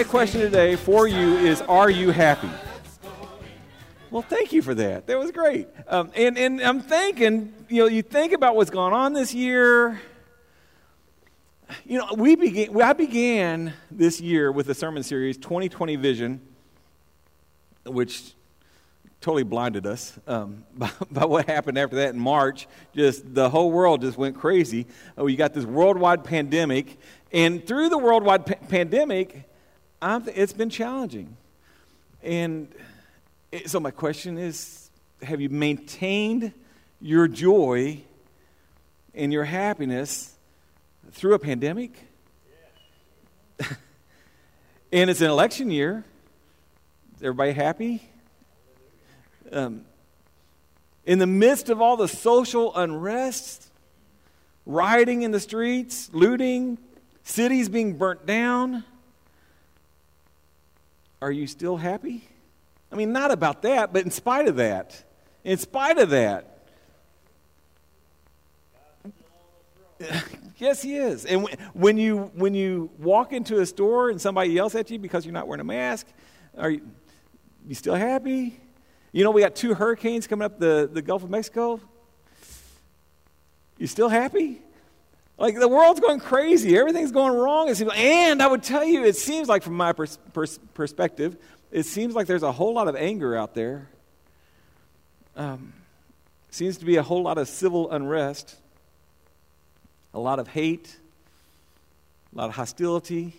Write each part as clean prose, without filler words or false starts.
my question today for you is, are you happy? Well, thank you for that. That was great. And I'm thinking, you think about what's gone on this year. I began this year with a sermon series, 2020 Vision, which totally blinded us by what happened after that in March. Just the whole world just went crazy. You got this worldwide pandemic, and through the worldwide pandemic, it's been challenging. And so my question is, have you maintained your joy and your happiness through a pandemic? Yeah. And it's an election year. Is everybody happy? In the midst of all the social unrest, rioting in the streets, looting, cities being burnt down, are you still happy? I mean, not about that, but in spite of that. Yes, he is. And when you walk into a store and somebody yells at you because you're not wearing a mask, are you still happy? We got 2 hurricanes coming up the Gulf of Mexico. You still happy? Like, the world's going crazy. Everything's going wrong. And I would tell you, it seems like, from my perspective, it seems like there's a whole lot of anger out there. Seems to be a whole lot of civil unrest, a lot of hate, a lot of hostility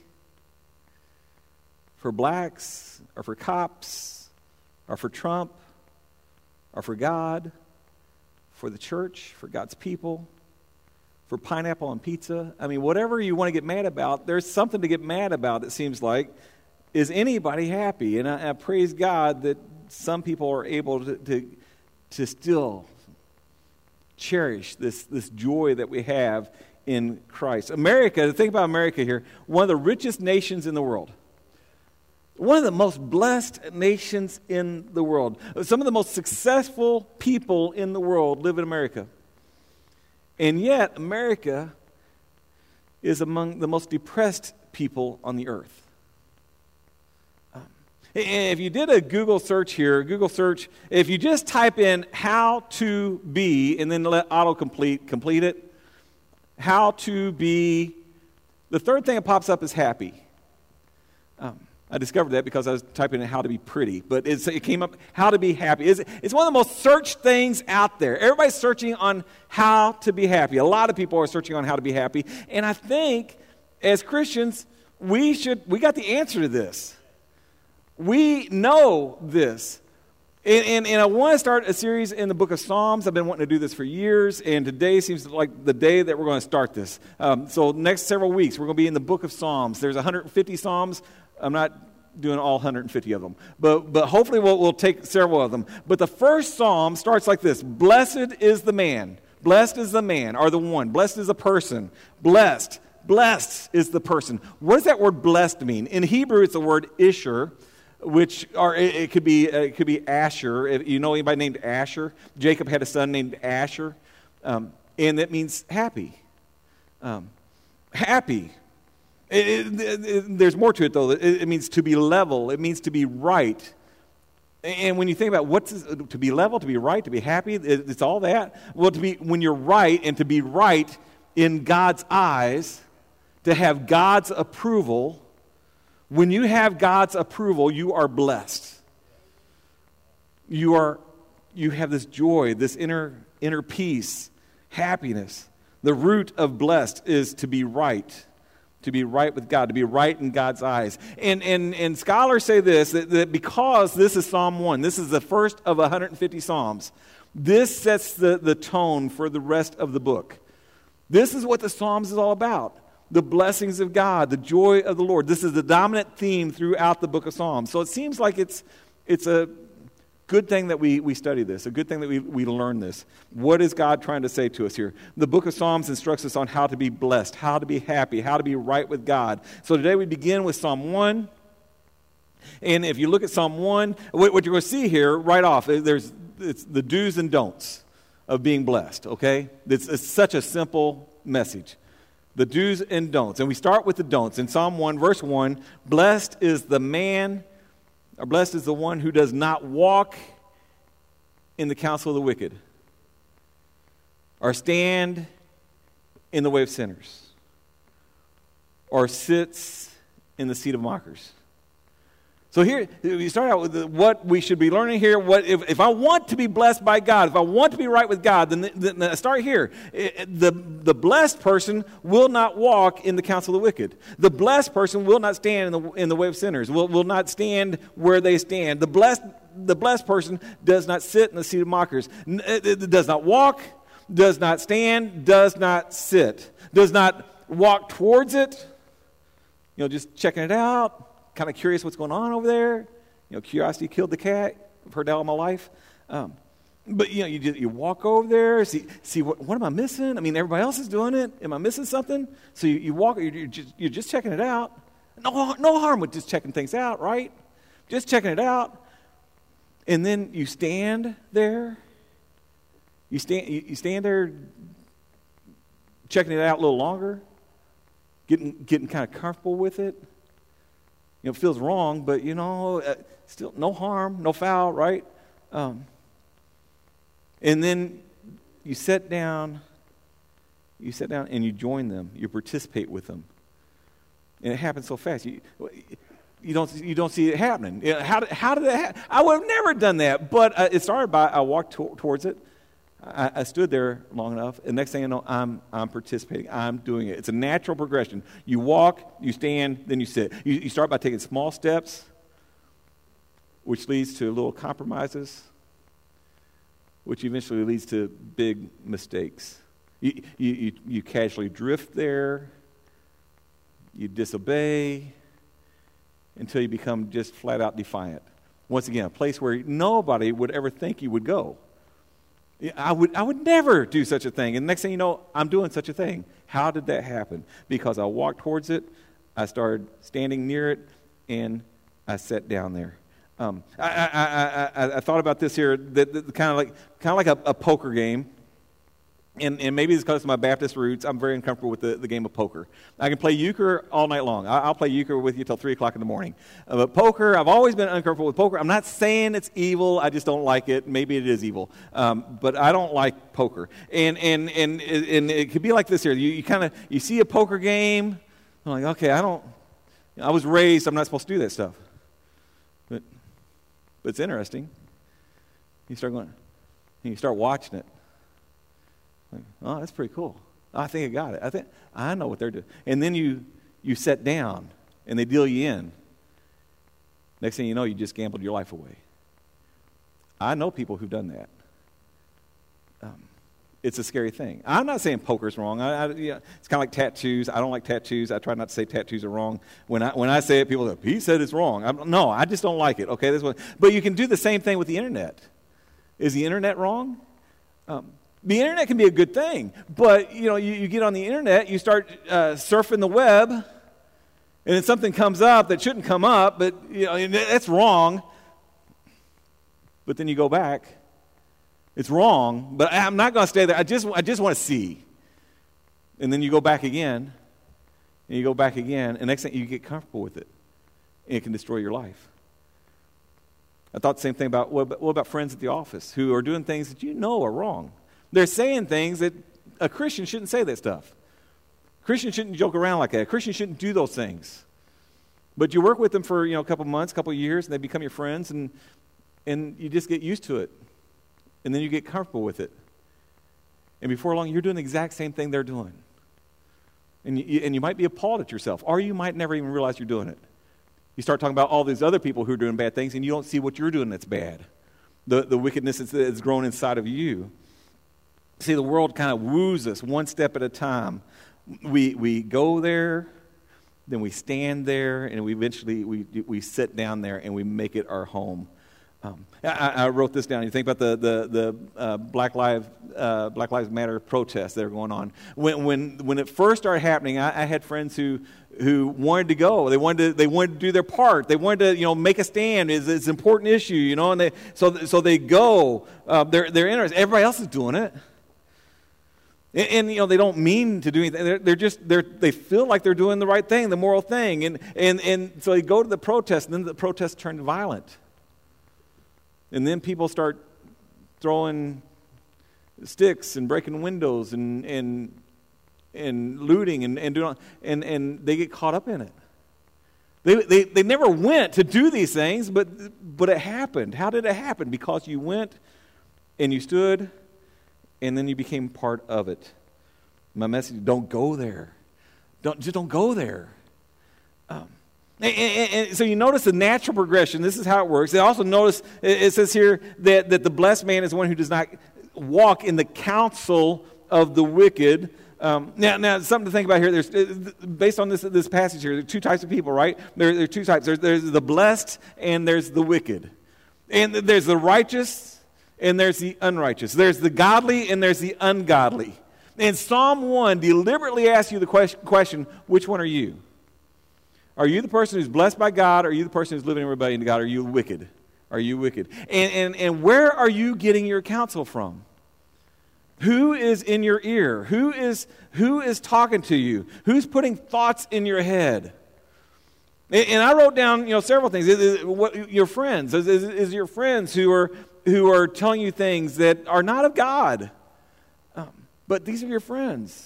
for blacks, or for cops, or for Trump, or for God, for the church, for God's people, for pineapple on pizza. I mean, whatever you want to get mad about, there's something to get mad about, it seems like. Is anybody happy? And I praise God that some people are able to still cherish this joy that we have in Christ. America, think about America here, one of the richest nations in the world. One of the most blessed nations in the world. Some of the most successful people in the world live in America. And yet, America is among the most depressed people on the earth. If you did a Google search here, if you just type in how to be and then let autocomplete complete it, how to be, the third thing that pops up is happy. I discovered that because I was typing in how to be pretty, but it came up how to be happy. It's one of the most searched things out there. Everybody's searching on how to be happy. A lot of people are searching on how to be happy, and I think as Christians we got the answer to this. We know this. And I want to start a series in the book of Psalms. I've been wanting to do this for years, and today seems like the day that we're going to start this. So next several weeks, we're going to be in the book of Psalms. There's 150 Psalms. I'm not doing all 150 of them, but hopefully we'll take several of them. But the first Psalm starts like this: Blessed is the man, blessed is the man, or the one, blessed is the person, blessed is the person. What does that word blessed mean? In Hebrew, it's the word Isher, it could be Asher. If you know anybody named Asher? Jacob had a son named Asher, and that means happy. Happy. There's more to it, though. It means to be level. It means to be right. And when you think about to be level, to be right, to be happy, it's all that. Well, when you're right, and to be right in God's eyes, to have God's approval. When you have God's approval, you are blessed. You have this joy, this inner peace, happiness. The root of blessed is to be right with God, to be right in God's eyes. And scholars say this, that because this is Psalm 1, this is the first of 150 Psalms, this sets the tone for the rest of the book. This is what the Psalms is all about. The blessings of God, the joy of the Lord. This is the dominant theme throughout the book of Psalms. So it seems like it's a good thing that we study this, a good thing that we learn this. What is God trying to say to us here? The book of Psalms instructs us on how to be blessed, how to be happy, how to be right with God. So today we begin with Psalm 1. And if you look at Psalm 1, what you're going to see here right off, it's the do's and don'ts of being blessed, okay? It's such a simple message. The do's and don'ts. And we start with the don'ts. In Psalm 1, verse 1, blessed is the one who does not walk in the counsel of the wicked, or stand in the way of sinners, or sits in the seat of mockers. So here, we start out with what we should be learning here. If I want to be blessed by God, if I want to be right with God, then I start here. The blessed person will not walk in the counsel of the wicked. The blessed person will not stand in the way of sinners, will not stand where they stand. The blessed person does not sit in the seat of mockers. It does not walk, does not stand, does not sit, does not walk towards it, just checking it out. Kind of curious what's going on over there. Curiosity killed the cat. I've heard that all my life. But you walk over there, see what am I missing? I mean, everybody else is doing it. Am I missing something? So you walk. You're just checking it out. No harm with just checking things out, right? Just checking it out, and then you stand there. You stand there, checking it out a little longer, getting kind of comfortable with it. It feels wrong, but, still no harm, no foul, right? And then you sit down and you join them. You participate with them. And it happens so fast. You don't see it happening. How did that happen? I would have never done that, but it started by I walked towards it. I stood there long enough, and next thing I know, I'm participating. I'm doing it. It's a natural progression. You walk, you stand, then you sit. You start by taking small steps, which leads to little compromises, which eventually leads to big mistakes. You casually drift there. You disobey until you become just flat out defiant. Once again, a place where nobody would ever think you would go. I would never do such a thing. And next thing you know, I'm doing such a thing. How did that happen? Because I walked towards it, I started standing near it, and I sat down there. I thought about this here, kind of like a poker game. And maybe it's because of my Baptist roots, I'm very uncomfortable with the game of poker. I can play euchre all night long. I'll play euchre with you till 3 o'clock in the morning. But poker, I've always been uncomfortable with poker. I'm not saying it's evil. I just don't like it. Maybe it is evil. But I don't like poker. And it could be like this here. You see a poker game. I'm like, okay, I was raised, I'm not supposed to do that stuff. But it's interesting. You start watching it. Like, oh, that's pretty cool. I think I got it. I know what they're doing. And then you sit down, and they deal you in. Next thing you know, you just gambled your life away. I know people who've done that. It's a scary thing. I'm not saying poker's wrong. It's kind of like tattoos. I don't like tattoos. I try not to say tattoos are wrong. When I say it, people go, he said it's wrong. No, I just don't like it. Okay, this one. But you can do the same thing with the internet. Is the internet wrong? The internet can be a good thing, but you get on the internet, you start surfing the web, and then something comes up that shouldn't come up, but that's wrong. But then you go back, it's wrong, but I'm not going to stay there. I just want to see, and then you go back again, and you go back again, and next thing you get comfortable with it, and it can destroy your life. I thought the same thing about what about friends at the office who are doing things that are wrong. They're saying things that a Christian shouldn't say that stuff. Christians shouldn't joke around like that. A Christian shouldn't do those things. But you work with them for a couple months, a couple years, and they become your friends, and you just get used to it. And then you get comfortable with it. And before long, you're doing the exact same thing they're doing. And you might be appalled at yourself, or you might never even realize you're doing it. You start talking about all these other people who are doing bad things, and you don't see what you're doing that's bad. The wickedness that's grown inside of you. See, the world kind of woos us one step at a time. We go there, then we stand there, and we eventually we sit down there and we make it our home. I wrote this down. You think about the Black Lives Matter protests that are going on. When it first started happening, I had friends who wanted to go. They wanted to do their part. They wanted to make a stand. It's an important issue, and so they go. They're interested. Everybody else is doing it. And they don't mean to do anything. They feel like they're doing the right thing, the moral thing. And so they go to the protest, and then the protests turn violent. And then people start throwing sticks and breaking windows and looting and doing, and they get caught up in it. They never went to do these things, but it happened. How did it happen? Because you went and you stood, and then you became part of it. My message: don't go there. Don't go there. And so you notice the natural progression. This is how it works. You also notice it says here that the blessed man is one who does not walk in the counsel of the wicked. Now, something to think about here. There's based on this passage here, there are two types of people, right? There are two types. There's the blessed and there's the wicked, and there's the righteous and there's the unrighteous. There's the godly and there's the ungodly. And Psalm 1 deliberately asks you the question: which one are you? Are you the person who's blessed by God, or are you the person who's living in rebellion to God? Are you wicked? Are you wicked? And where are you getting your counsel from? Who is in your ear? Who is talking to you? Who's putting thoughts in your head? And I wrote down, several things. Your friends. Is your friends who are telling you things that are not of God? But these are your friends.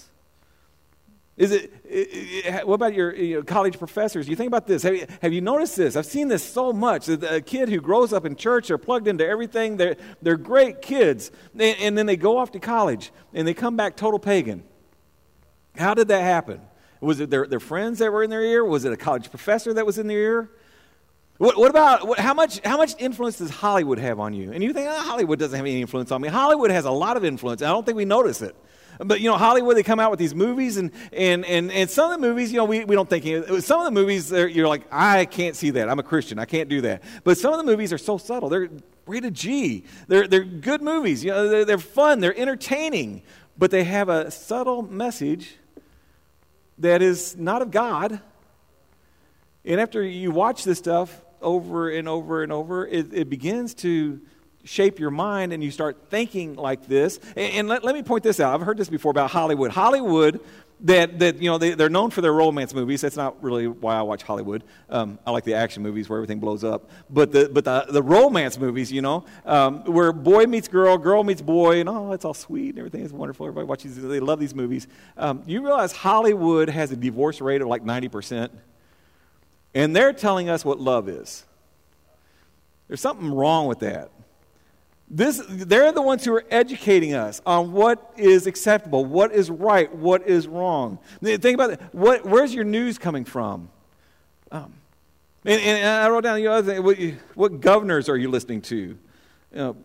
What about your college professors? You think about this. Have you noticed this? I've seen this so much. A kid who grows up in church, they're plugged into everything. They're great kids. And then they go off to college, and they come back total pagan. How did that happen? Was it their friends that were in their ear? Was it a college professor that was in their ear? What about, how much influence does Hollywood have on you? And you think, Hollywood doesn't have any influence on me. Hollywood has a lot of influence. I don't think we notice it. But, Hollywood, they come out with these movies, and some of the movies, we don't think, some of the movies, you're like, I can't see that. I'm a Christian. I can't do that. But some of the movies are so subtle. They're rated G. They're good movies. They're fun. They're entertaining. But they have a subtle message that is not of God. And after you watch this stuff over and over and over, it begins to shape your mind, and you start thinking like this. And let me point this out. I've heard this before about Hollywood. Hollywood, they're known for their romance movies. That's not really why I watch Hollywood. I like the action movies where everything blows up. But the romance movies, where boy meets girl, girl meets boy, and it's all sweet and everything is wonderful. Everybody watches. They love these movies. You realize Hollywood has a divorce rate of like 90%, and they're telling us what love is. There's something wrong with that. They're the ones who are educating us on what is acceptable, what is right, what is wrong. Think about it. Where's your news coming from? And I wrote down the other thing. What governors are you listening to? And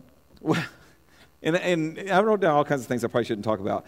I wrote down all kinds of things I probably shouldn't talk about.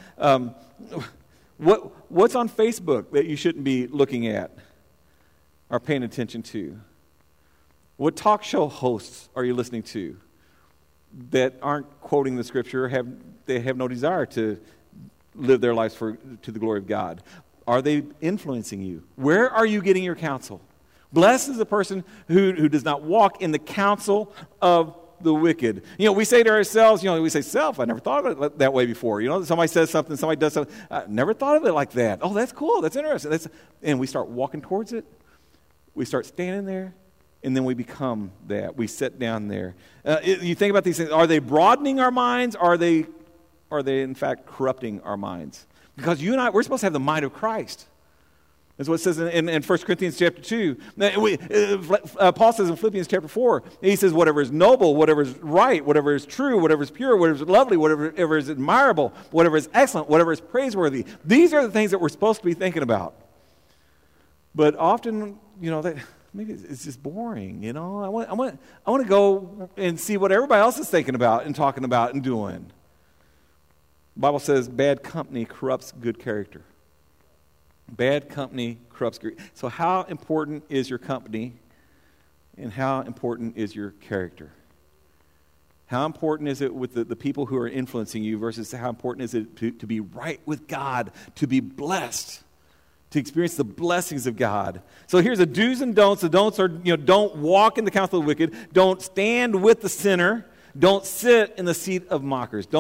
What's on Facebook that you shouldn't be looking at or paying attention to? What talk show hosts are you listening to that aren't quoting the Scripture? They have no desire to live their lives to the glory of God? Are they influencing you? Where are you getting your counsel? Blessed is the person who does not walk in the counsel of the wicked. We say to ourselves, we say, self, I never thought of it that way before. Somebody says something, somebody does something, I never thought of it like that. Oh, that's cool, that's interesting. And we start walking towards it. We start standing there. And then we become that. We sit down there. You think about these things. Are they broadening our minds? Are they in fact corrupting our minds? Because you and I, we're supposed to have the mind of Christ. That's what it says in 1 Corinthians chapter 2. Paul says in Philippians chapter 4, he says, whatever is noble, whatever is right, whatever is true, whatever is pure, whatever is lovely, whatever is admirable, whatever is excellent, whatever is praiseworthy. These are the things that we're supposed to be thinking about. But often, maybe it's just boring, I want to go and see what everybody else is thinking about and talking about and doing. The Bible says bad company corrupts good character. Bad company corrupts good. So how important is your company, and how important is your character? How important is it with the people who are influencing you versus how important is it to be right with God, to be blessed, to experience the blessings of God? So here's the do's and don'ts. The don'ts are, don't walk in the counsel of the wicked. Don't stand with the sinner. Don't sit in the seat of mockers. Don't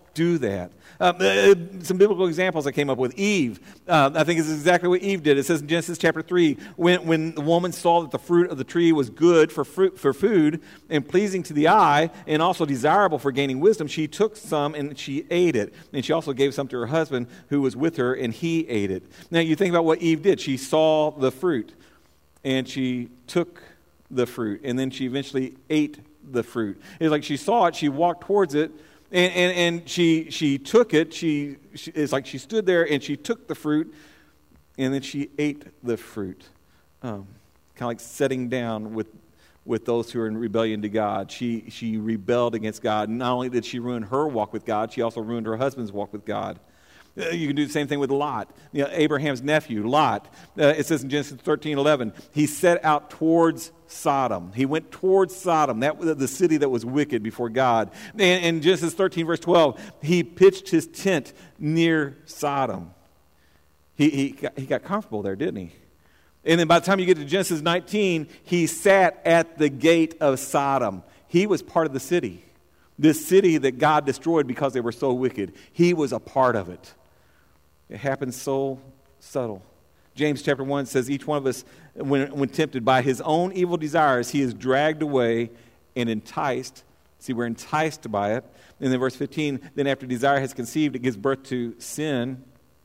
do that. Some biblical examples I came up with. Eve, I think is exactly what Eve did. It says in Genesis chapter 3, when the woman saw that the fruit of the tree was good for food and pleasing to the eye and also desirable for gaining wisdom, she took some and she ate it. And she also gave some to her husband who was with her, and he ate it. Now you think about what Eve did. She saw the fruit and she took the fruit, and then she eventually ate the fruit. It's like she saw it, she walked towards it, and she took it. It's like she stood there and she took the fruit, and then she ate the fruit. Kind of like setting down with those who are in rebellion to God. She rebelled against God. Not only did she ruin her walk with God, she also ruined her husband's walk with God. You can do the same thing with Lot, Abraham's nephew, Lot. It says in Genesis 13:11, he set out towards Sodom. He went towards Sodom, the city that was wicked before God. And in Genesis 13, verse 12, he pitched his tent near Sodom. He got comfortable there, didn't he? And then by the time you get to Genesis 19, he sat at the gate of Sodom. He was part of the city. This city that God destroyed because they were so wicked. He was a part of it. It happens so subtle. James chapter 1 says each one of us, when tempted by his own evil desires, he is dragged away and enticed. See, we're enticed by it. And then verse 15, then after desire has conceived, it gives birth to sin.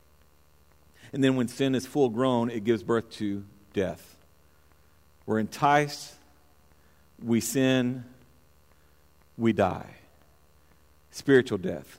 And then when sin is full grown, it gives birth to death. We're enticed, we sin, we die. Spiritual death.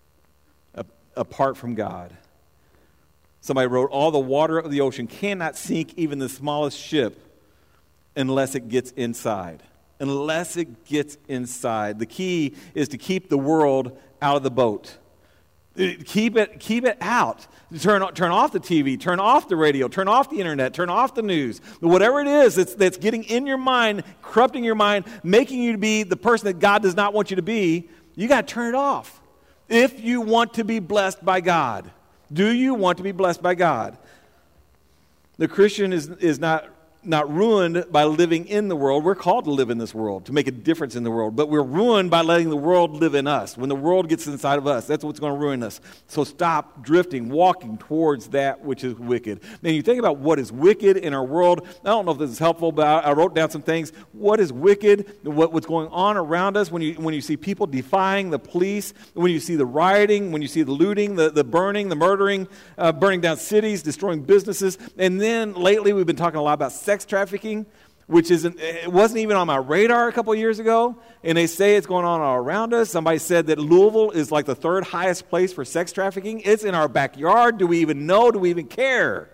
Apart from God. Somebody wrote, all the water of the ocean cannot sink even the smallest ship unless it gets inside. Unless it gets inside. The key is to keep the world out of the boat. Keep it out. Turn off the TV, turn off the radio, turn off the internet, turn off the news. Whatever it is that's getting in your mind, corrupting your mind, making you to be the person that God does not want you to be, you got to turn it off. If you want to be blessed by God. Do you want to be blessed by God? The Christian is not ruined by living in the world. We're called to live in this world, to make a difference in the world. But we're ruined by letting the world live in us. When the world gets inside of us, that's what's going to ruin us. So stop drifting, walking towards that which is wicked. Now, you think about what is wicked in our world. I don't know if this is helpful, but I wrote down some things. What is wicked? What's going on around us when you see people defying the police, when you see the rioting, when you see the looting, the burning, the murdering, burning down cities, destroying businesses. And then lately we've been talking a lot about sex trafficking, which it wasn't even on my radar a couple of years ago, and they say it's going on all around us. Somebody said that Louisville is like the third highest place for sex trafficking. It's in our backyard. Do we even know? Do we even care?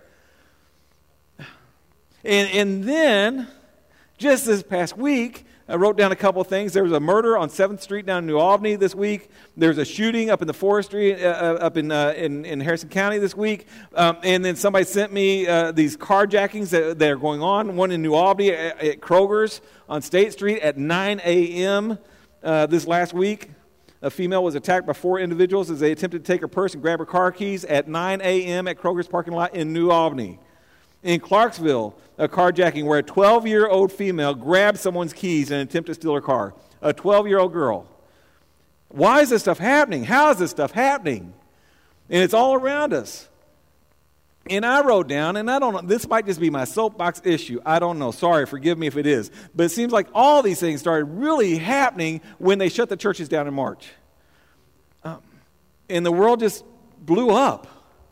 And then, just this past week, I wrote down a couple of things. There was a murder on 7th Street down in New Albany this week. There's a shooting up in the forestry up in Harrison County this week. And then somebody sent me these carjackings that are going on. One in New Albany at Kroger's on State Street at 9 a.m. This last week. A female was attacked by 4 individuals as they attempted to take her purse and grab her car keys at 9 a.m. at Kroger's parking lot in New Albany. In Clarksville, a carjacking where a 12-year-old female grabbed someone's keys in an attempt to steal her car. A 12-year-old girl. Why is this stuff happening? How is this stuff happening? And it's all around us. And I wrote down, and I don't know, this might just be my soapbox issue. I don't know. Sorry, forgive me if it is. But it seems like all these things started really happening when they shut the churches down in March. And the world just blew up.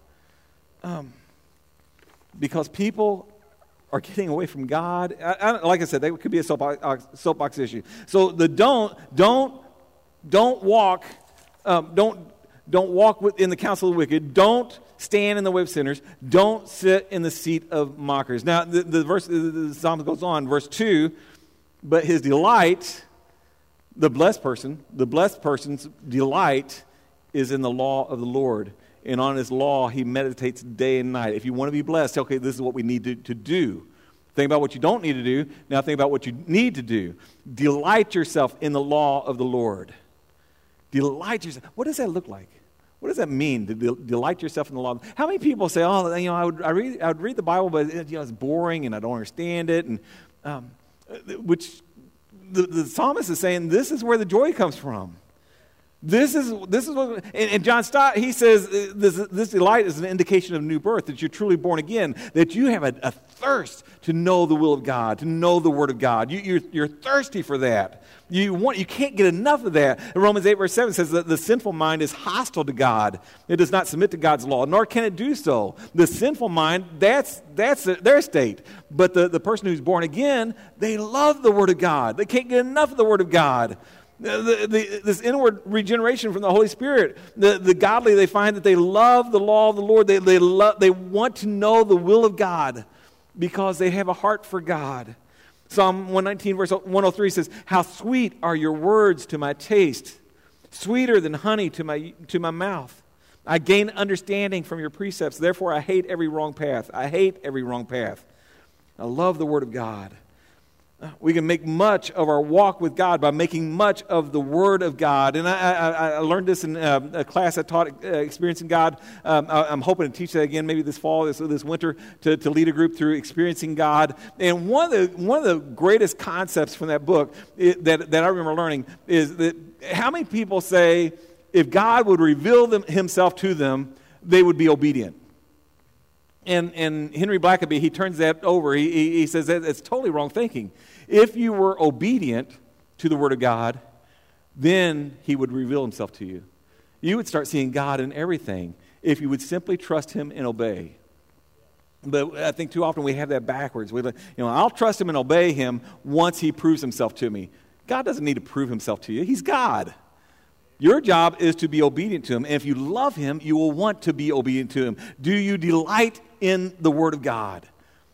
Because people are getting away from God. Like I said, that could be a soapbox issue. So the don't walk in the counsel of the wicked. Don't stand in the way of sinners. Don't sit in the seat of mockers. Now the psalm goes on, verse 2. But his delight, the blessed person's delight is in the law of the Lord. And on his law, he meditates day and night. If you want to be blessed, okay, this is what we need to do. Think about what you don't need to do. Now think about what you need to do. Delight yourself in the law of the Lord. Delight yourself. What does that look like? What does that mean, to delight yourself in the law? How many people say, oh, I would read the Bible, but it's boring and I don't understand it. And which the psalmist is saying, this is where the joy comes from. This is what, and John Stott, he says this delight is an indication of new birth, that you're truly born again, that you have a thirst to know the will of God, to know the Word of God. You're thirsty for that. You can't get enough of that. And Romans 8 verse 7 says that the sinful mind is hostile to God. It does not submit to God's law, nor can it do so. The sinful mind, that's their state. But the person who's born again, they love the Word of God. They can't get enough of the Word of God. This inward regeneration from the Holy Spirit. The godly, they find that they love the law of the Lord. They want to know the will of God because they have a heart for God. Psalm 119 verse 103 says, "How sweet are your words to my taste, sweeter than honey to my mouth. I gain understanding from your precepts. Therefore I hate every wrong path." I hate every wrong path. I love the Word of God. We can make much of our walk with God by making much of the Word of God. And I learned this in a class I taught, Experiencing God. I'm hoping to teach that again maybe this fall, this winter, to lead a group through Experiencing God. And one of the greatest concepts from that book that I remember learning is that how many people say if God would reveal himself to them, they would be obedient. And Henry Blackaby, he turns that over. He says that it's totally wrong thinking. If you were obedient to the Word of God, then He would reveal Himself to you. You would start seeing God in everything if you would simply trust Him and obey. But I think too often we have that backwards. I'll trust Him and obey Him once He proves Himself to me. God doesn't need to prove Himself to you. He's God. Your job is to be obedient to Him. And if you love Him, you will want to be obedient to Him. Do you delight in the Word of God?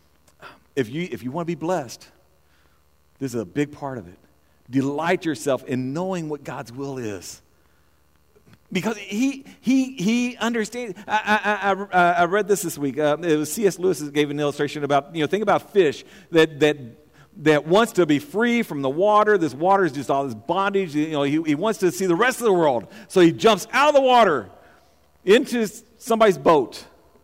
If you want to be blessed, this is a big part of it. Delight yourself in knowing what God's will is. Because He understands. I read this week. It was C.S. Lewis that gave an illustration about, think about fish that wants to be free from the water. This water is just all this bondage. He wants to see the rest of the world. So he jumps out of the water into somebody's boat.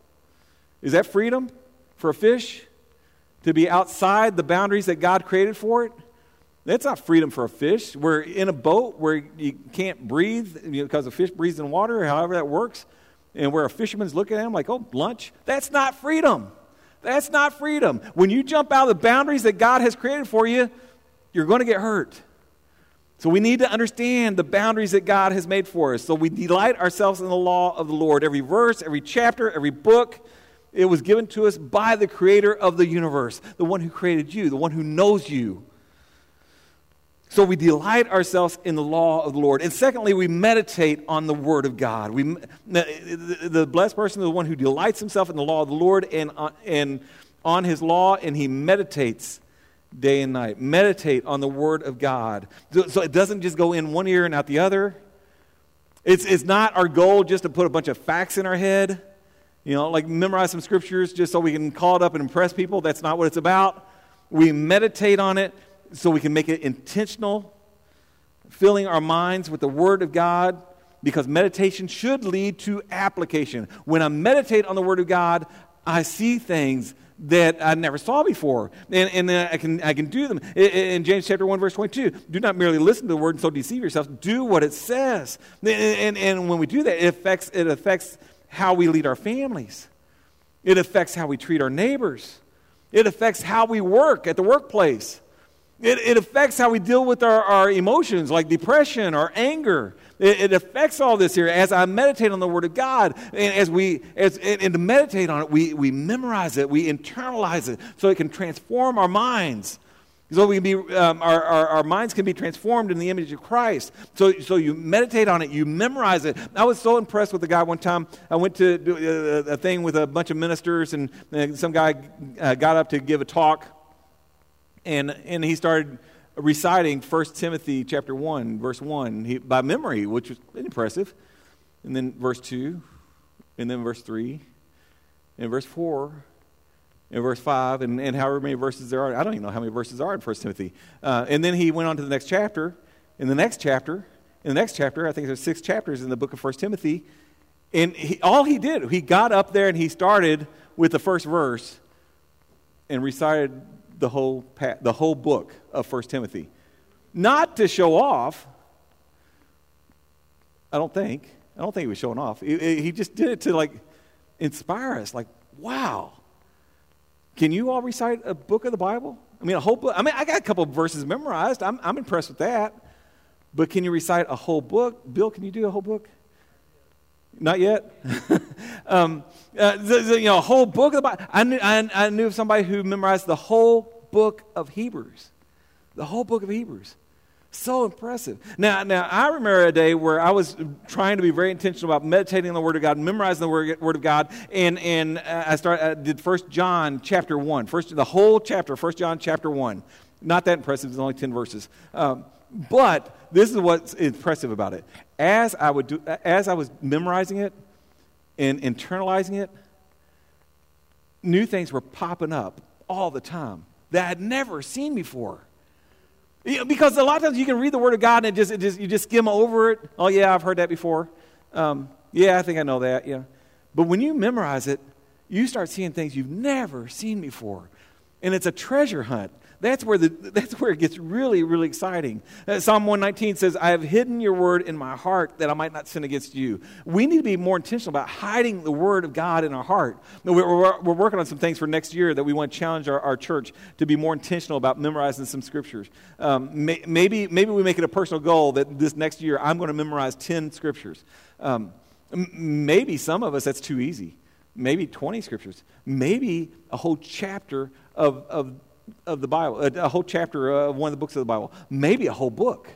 Is that freedom for a fish? To be outside the boundaries that God created for it? That's not freedom for a fish. We're in a boat where you can't breathe because a fish breathes in water, or however that works, and where a fisherman's looking at him like, oh, lunch. That's not freedom. That's not freedom. When you jump out of the boundaries that God has created for you, you're going to get hurt. So we need to understand the boundaries that God has made for us. So we delight ourselves in the law of the Lord. Every verse, every chapter, every book, it was given to us by the Creator of the universe, the one who created you, the one who knows you. So we delight ourselves in the law of the Lord. And secondly, we meditate on the Word of God. The blessed person is the one who delights himself in the law of the Lord and on His law, and he meditates day and night. Meditate on the Word of God. So it doesn't just go in one ear and out the other. It's not our goal just to put a bunch of facts in our head. Like memorize some scriptures just so we can call it up and impress people. That's not what it's about. We meditate on it so we can make it intentional, filling our minds with the Word of God, because meditation should lead to application. When I meditate on the Word of God, I see things that I never saw before, and I can do them. In James chapter 1, verse 22, do not merely listen to the Word and so deceive yourselves. Do what it says. And when we do that, it affects how we lead our families. It affects how we treat our neighbors. It affects how we work at the workplace. It affects how we deal with our emotions like depression or anger. It affects all this here as I meditate on the Word of God. And and to meditate on it, we memorize it, we internalize it so it can transform our minds. So we can be our minds can be transformed in the image of Christ. So you meditate on it, you memorize it. I was so impressed with the guy one time. I went to do a thing with a bunch of ministers, and some guy got up to give a talk, and he started reciting 1 Timothy chapter 1, verse 1 by memory, which was impressive. And then verse 2, and then verse 3, and verse 4, in verse 5, and however many verses there are. I don't even know how many verses are in 1 Timothy. And then he went on to the next chapter. In the next chapter, I think there's 6 chapters in the book of 1 Timothy. And all he did, he got up there and he started with the first verse and recited the whole book of 1 Timothy. Not to show off, I don't think he was showing off. He just did it to like inspire us. Like, wow. Can you all recite a book of the Bible? I mean, a whole book. I mean, I got a couple of verses memorized. I'm impressed with that. But can you recite a whole book? Bill, can you do a whole book? Not yet. A whole book of the Bible. I knew of somebody who memorized the whole book of Hebrews. The whole book of Hebrews. So impressive. Now, I remember a day where I was trying to be very intentional about meditating on the Word of God, memorizing the Word of God, and I did 1 John chapter 1, the whole chapter, 1 John chapter 1. Not that impressive, it's only 10 verses. But this is what's impressive about it. As I was memorizing it and internalizing it, new things were popping up all the time that I had never seen before. Because a lot of times you can read the Word of God and you just skim over it. Oh yeah, I've heard that before. Yeah, I think I know that. Yeah, but when you memorize it, you start seeing things you've never seen before, and it's a treasure hunt. That's where it gets really, really exciting. Psalm 119 says, "I have hidden your word in my heart that I might not sin against you." We need to be more intentional about hiding the Word of God in our heart. We're working on some things for next year that we want to challenge our church to be more intentional about memorizing some scriptures. Maybe we make it a personal goal that this next year I'm going to memorize 10 scriptures. Maybe some of us, that's too easy. Maybe 20 scriptures. Maybe a whole chapter of the Bible, a whole chapter of one of the books of the Bible, maybe a whole book.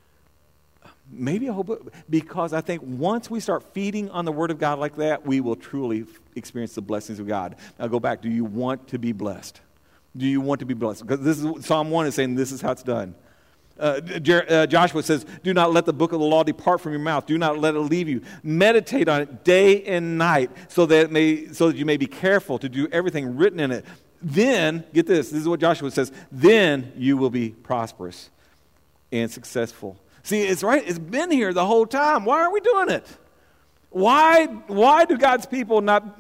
Because I think once we start feeding on the Word of God like that, we will truly experience the blessings of God. Now go back. Do you want to be blessed? Do you want to be blessed? Because this is Psalm 1 is saying this is how it's done. Joshua says, "Do not let the book of the law depart from your mouth. Do not let it leave you. Meditate on it day and night, so that you may be careful to do everything written in it. Then," get this is what Joshua says, "then you will be prosperous and successful." See, it's right. It's been here the whole time. Why aren't we doing it? Why do God's people not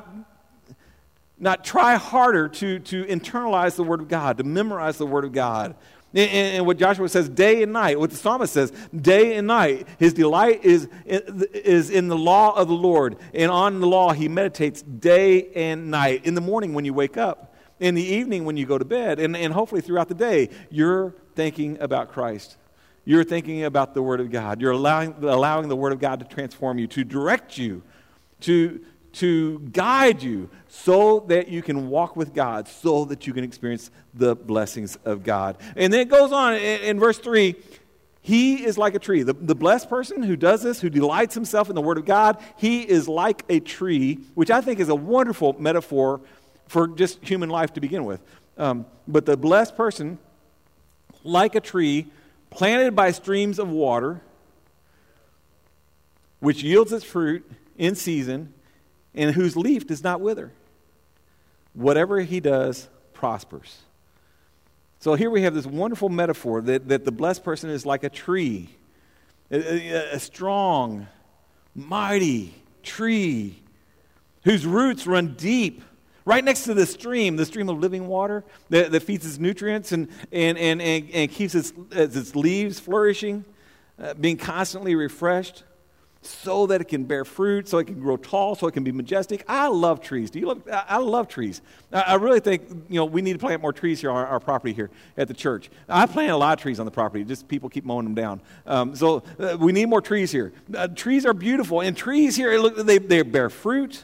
try harder to internalize the Word of God, to memorize the Word of God? And what Joshua says, day and night, what the psalmist says, day and night, his delight is in the law of the Lord. And on the law he meditates day and night. In the morning when you wake up, in the evening when you go to bed, and hopefully throughout the day, you're thinking about Christ. You're thinking about the Word of God. You're allowing the Word of God to transform you, to direct you, to guide you so that you can walk with God, so that you can experience the blessings of God. And then it goes on in verse 3, he is like a tree. The blessed person who does this, who delights himself in the Word of God, he is like a tree, which I think is a wonderful metaphor for just human life to begin with. But the blessed person, like a tree, planted by streams of water, which yields its fruit in season, and whose leaf does not wither. Whatever he does prospers. So here we have this wonderful metaphor that the blessed person is like a tree, a strong, mighty tree whose roots run deep, right next to the stream of living water that feeds its nutrients and keeps its leaves flourishing, being constantly refreshed, so that it can bear fruit, so it can grow tall, so it can be majestic. I love trees. I love trees. I really think we need to plant more trees here on our property here at the church. I plant a lot of trees on the property. Just people keep mowing them down. So we need more trees here. Trees are beautiful, and trees here they bear fruit.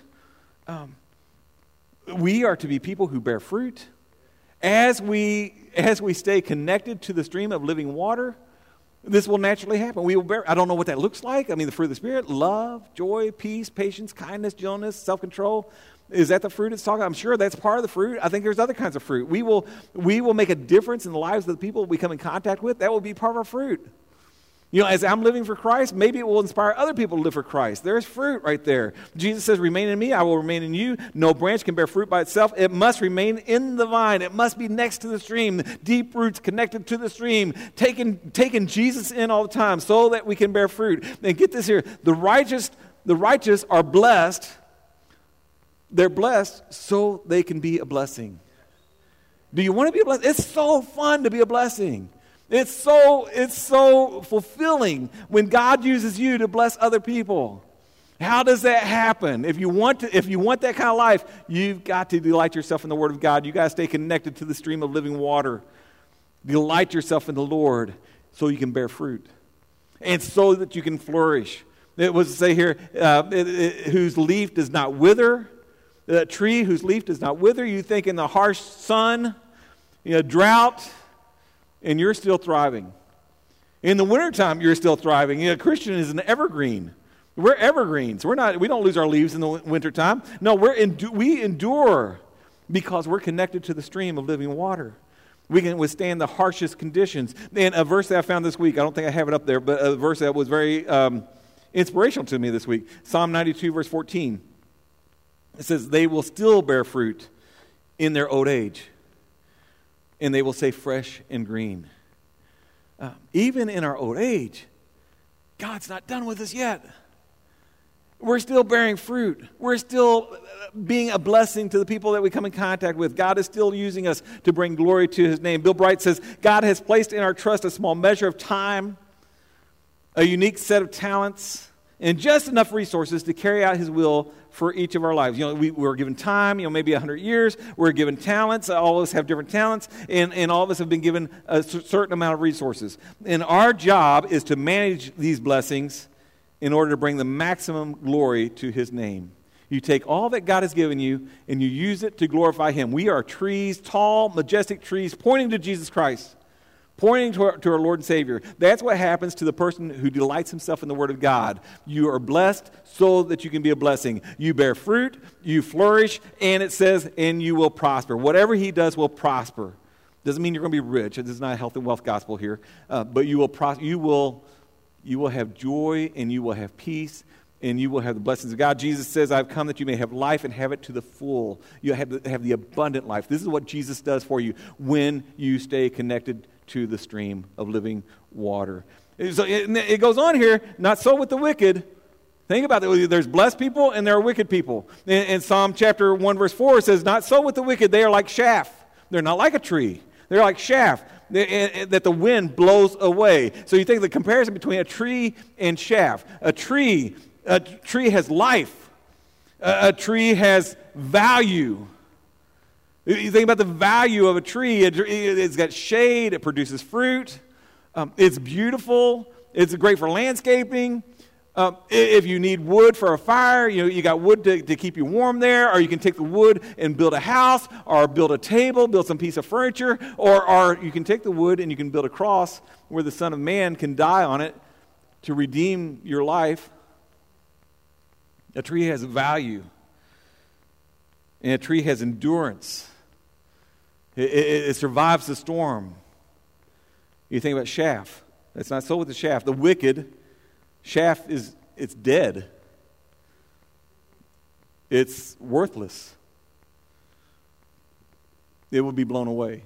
We are to be people who bear fruit as we stay connected to the stream of living water. This will naturally happen. We will bear. I don't know what that looks like. I mean, the fruit of the Spirit: love, joy, peace, patience, kindness, gentleness, self-control. Is that the fruit it's talking about? I'm sure that's part of the fruit. I think there's other kinds of fruit. We will make a difference in the lives of the people we come in contact with. That will be part of our fruit. As I'm living for Christ, maybe it will inspire other people to live for Christ. There's fruit right there. Jesus says, "Remain in me, I will remain in you." No branch can bear fruit by itself. It must remain in the vine. It must be next to the stream. Deep roots connected to the stream. Taking Jesus in all the time so that we can bear fruit. And get this here. The righteous are blessed. They're blessed so they can be a blessing. Do you want to be a blessing? It's so fun to be a blessing. It's so fulfilling when God uses you to bless other people. How does that happen? If you want that kind of life, you've got to delight yourself in the Word of God. You've got to stay connected to the stream of living water. Delight yourself in the Lord so you can bear fruit and so that you can flourish. It was to say here, whose leaf does not wither. A tree whose leaf does not wither. You think in the harsh sun, drought, and you're still thriving. In the wintertime, you're still thriving. A Christian is an evergreen. We're evergreens. We don't lose our leaves in the wintertime. No, we endure because we're connected to the stream of living water. We can withstand the harshest conditions. And a verse that I found this week, I don't think I have it up there, but a verse that was very inspirational to me this week. Psalm 92, verse 14. It says, they will still bear fruit in their old age, and they will stay fresh and green. Even in our old age, God's not done with us yet. We're still bearing fruit. We're still being a blessing to the people that we come in contact with. God is still using us to bring glory to His name. Bill Bright says, God has placed in our trust a small measure of time, a unique set of talents, and just enough resources to carry out His will for each of our lives. We're given time, maybe 100 years. We're given talents. All of us have different talents, and all of us have been given a certain amount of resources. And our job is to manage these blessings in order to bring the maximum glory to His name. You take all that God has given you, and you use it to glorify Him. We are trees, tall, majestic trees, pointing to Jesus Christ, pointing to our Lord and Savior. That's what happens to the person who delights himself in the Word of God. You are blessed so that you can be a blessing. You bear fruit, you flourish, and it says, and you will prosper. Whatever He does will prosper. Doesn't mean you're going to be rich. This is not a health and wealth gospel here. But you will prosper. You will have joy, and you will have peace, and you will have the blessings of God. Jesus says, I've come that you may have life and have it to the full. You have the abundant life. This is what Jesus does for you when you stay connected to the stream of living water. So it goes on here, not so with the wicked. Think about it. There's blessed people and there are wicked people. In Psalm chapter 1, verse 4, it says, not so with the wicked. They are like chaff. They're not like a tree. They're like chaff that the wind blows away. So you think the comparison between a tree and chaff. A tree has life. A tree has value. You think about the value of a tree. It's got shade. It produces fruit. It's beautiful. It's great for landscaping. If you need wood for a fire, you got wood to keep you warm there, or you can take the wood and build a house, or build a table, build some piece of furniture, or you can take the wood and you can build a cross where the Son of Man can die on it to redeem your life. A tree has value, and a tree has endurance. It survives the storm. You think about chaff. That's not so with the chaff. The wicked, chaff it's dead. It's worthless. It will be blown away.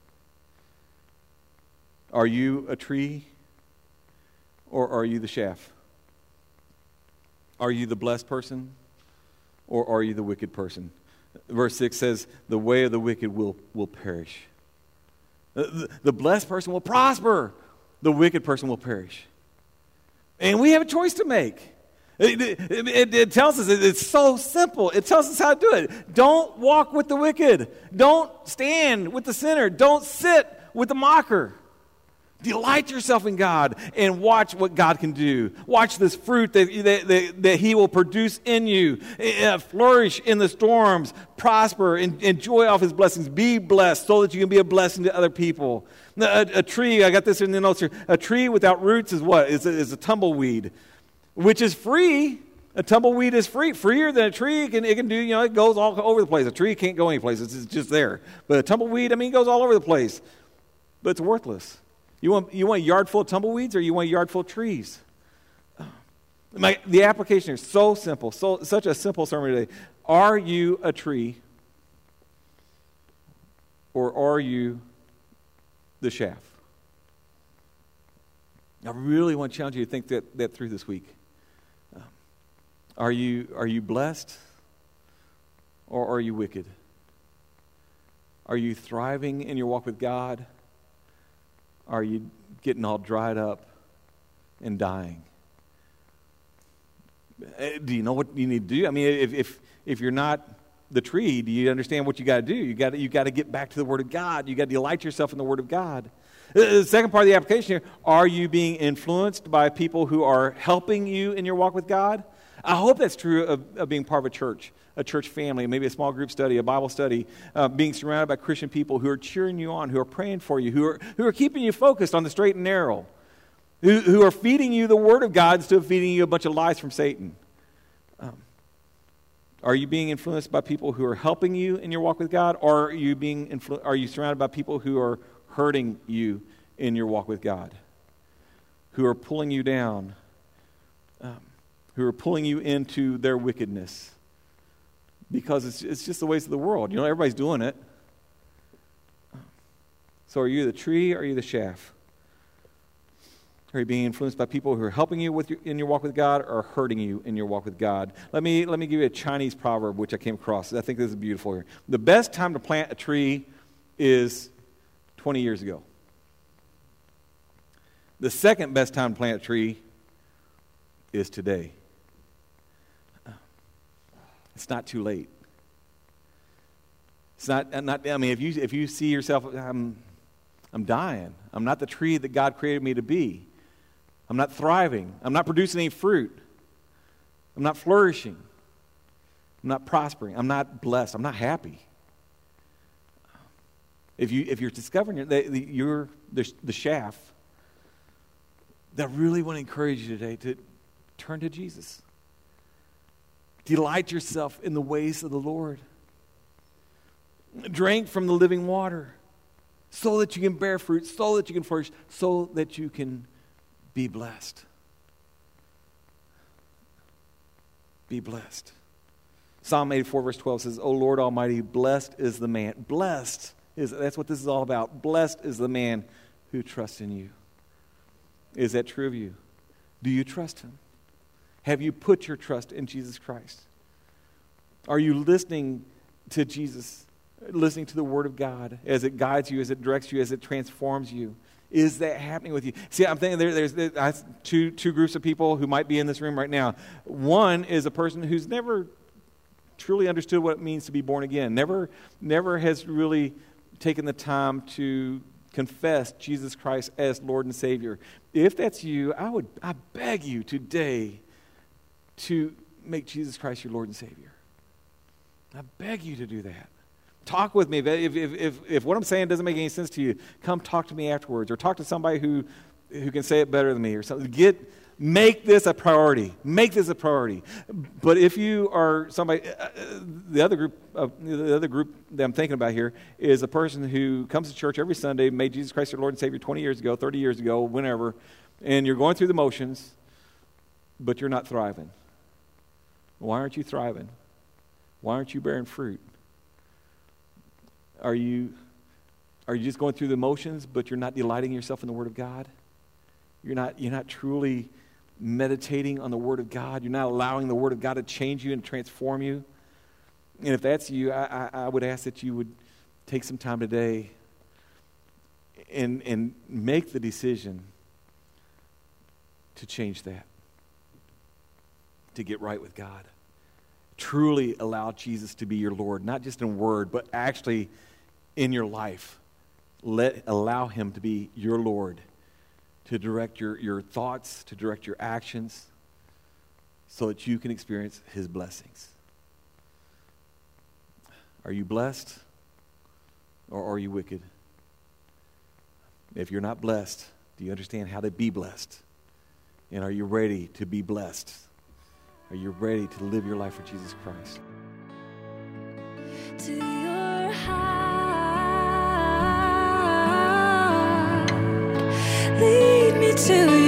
Are you a tree, or are you the chaff? Are you the blessed person, or are you the wicked person? Verse 6 says, the way of the wicked will perish. The blessed person will prosper. The wicked person will perish. And we have a choice to make. It tells us, it's so simple. It tells us how to do it. Don't walk with the wicked. Don't stand with the sinner. Don't sit with the mocker. Delight yourself in God and watch what God can do. Watch this fruit that He will produce in you. Flourish in the storms. Prosper. Enjoy off His blessings. Be blessed so that you can be a blessing to other people. A tree, I got this in the notes here. A tree without roots is what? Is a tumbleweed, which is free. A tumbleweed is free. Freer than a tree. It can do, it goes all over the place. A tree can't go any place. It's just there. But a tumbleweed, it goes all over the place. But it's worthless. You want a yard full of tumbleweeds, or you want a yard full of trees? The application is so simple, such a simple sermon today. Are you a tree, or are you the chaff? I really want to challenge you to think that through this week. Are you blessed, or are you wicked? Are you thriving in your walk with God, are you getting all dried up and dying? Do you know what you need to do? I mean, if you're not the tree, do you understand what you got to do? You got to get back to the Word of God. You got to delight yourself in the Word of God. The second part of the application here, are you being influenced by people who are helping you in your walk with God? I hope that's true of being part of a church family, maybe a small group study, a Bible study, being surrounded by Christian people who are cheering you on, who are praying for you, who are keeping you focused on the straight and narrow, who are feeding you the Word of God instead of feeding you a bunch of lies from Satan. Are you being influenced by people who are helping you in your walk with God, or are you surrounded by people who are hurting you in your walk with God, who are pulling you down, who are pulling you into their wickedness? Because it's just the ways of the world. You know, everybody's doing it. So are you the tree or are you the shaft? Are you being influenced by people who are helping you in your walk with God or hurting you in your walk with God? Let me give you a Chinese proverb which I came across. I think this is beautiful here. The best time to plant a tree is 20 years ago. The second best time to plant a tree is today. It's not too late. It's not. I mean, if you see yourself, I'm dying. I'm not the tree that God created me to be. I'm not thriving. I'm not producing any fruit. I'm not flourishing. I'm not prospering. I'm not blessed. I'm not happy. If you're discovering you're the shaft, I really want to encourage you today to turn to Jesus. Delight yourself in the ways of the Lord. Drink from the living water so that you can bear fruit, so that you can flourish, so that you can be blessed. Be blessed. Psalm 84 verse 12 says, O Lord Almighty, blessed is the man. That's what this is all about. Blessed is the man who trusts in you. Is that true of you? Do you trust him? Have you put your trust in Jesus Christ? Are you listening to Jesus, listening to the Word of God as it guides you, as it directs you, as it transforms you? Is that happening with you? See, I'm thinking there's two groups of people who might be in this room right now. One is a person who's never truly understood what it means to be born again, never has really taken the time to confess Jesus Christ as Lord and Savior. If that's you, I beg you today to make Jesus Christ your Lord and Savior. I beg you to do that. Talk with me. If what I'm saying doesn't make any sense to you, come talk to me afterwards, or talk to somebody who can say it better than me, or something. Make this a priority. Make this a priority. But if you are somebody, the other group that I'm thinking about here is a person who comes to church every Sunday, made Jesus Christ your Lord and Savior 20 years ago, 30 years ago, whenever, and you're going through the motions, but you're not thriving. Why aren't you thriving? Why aren't you bearing fruit? Are you just going through the motions, but you're not delighting yourself in the Word of God? You're not truly meditating on the Word of God. You're not allowing the Word of God to change you and transform you. And if that's you, I would ask that you would take some time today and make the decision to change that, to get right with God. Truly allow Jesus to be your Lord, not just in word, but actually in your life. Allow him to be your Lord, to direct your thoughts, to direct your actions, so that you can experience his blessings. Are you blessed, or are you wicked? If you're not blessed, do you understand how to be blessed? And are you ready to be blessed? Are you ready to live your life for Jesus Christ? To your heart, lead me to